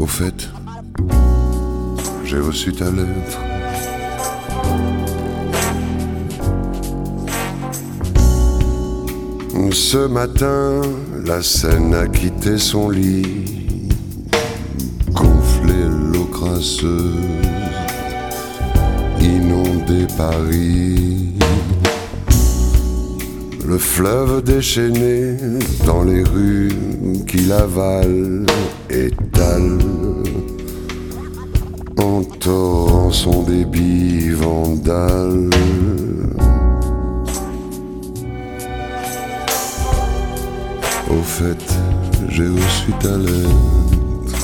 fait, j'ai reçu ta lettre. Ce matin, la Seine a quitté son lit, gonflé l'eau crasseuse, inondé Paris. Le fleuve déchaîné dans les rues qui l'avalent étale en torrent son débit vandale. Au fait, j'ai reçu ta lettre.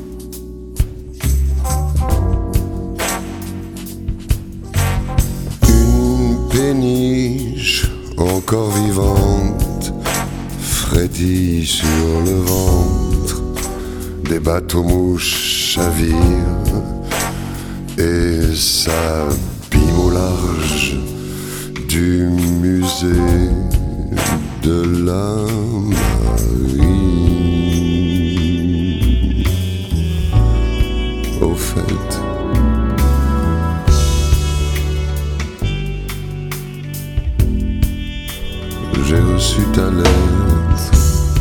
Une péniche encore vivante frétille sur le ventre. Des bateaux-mouches chavirent et s'abîment au large du musée de la marine. Au fait, j'ai reçu ta lettre.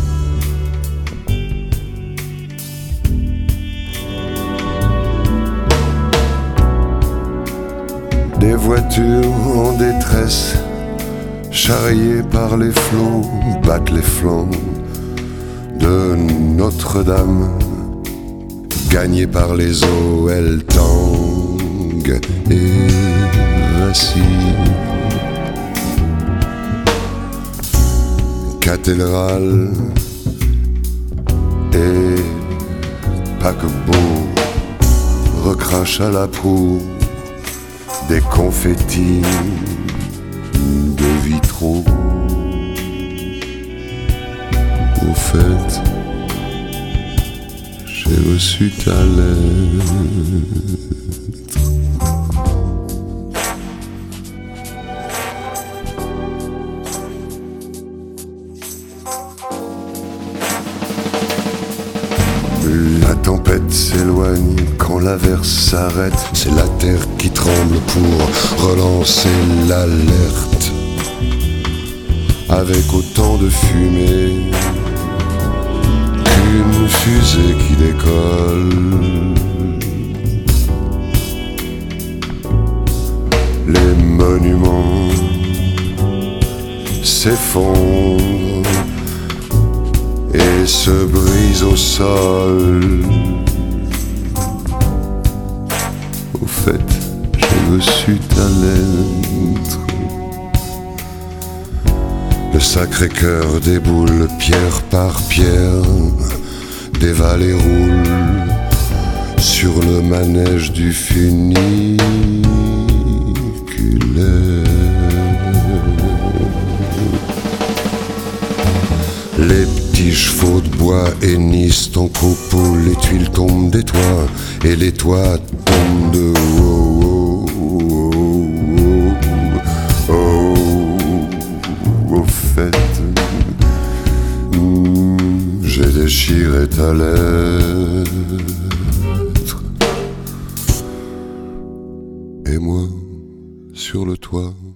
Des voitures en détresse, charriées par les flots, battent les flancs de Notre-Dame. Gagnées par les eaux, elles tanguent et vacillent. Cathédrale et paquebot recrache à la proue des confettis de vitraux. Au fait, j'ai reçu ta lettre. La tempête s'éloigne quand l'averse s'arrête. C'est la terre qui tremble pour relancer l'alerte. Avec autant de fumée qu'une fusée qui décolle. Les monuments s'effondrent et se brisent au sol. Au fait, j'ai reçu ta lettre. Le Sacré-Cœur déboule pierre par pierre, des vallées roulent sur le manège du funiculaire. Les petits chevaux de bois hennissent en copeaux, les tuiles tombent des toits et les toits tombent de haut. Au fait, j'ai déchiré ta lettre et moi sur le toit.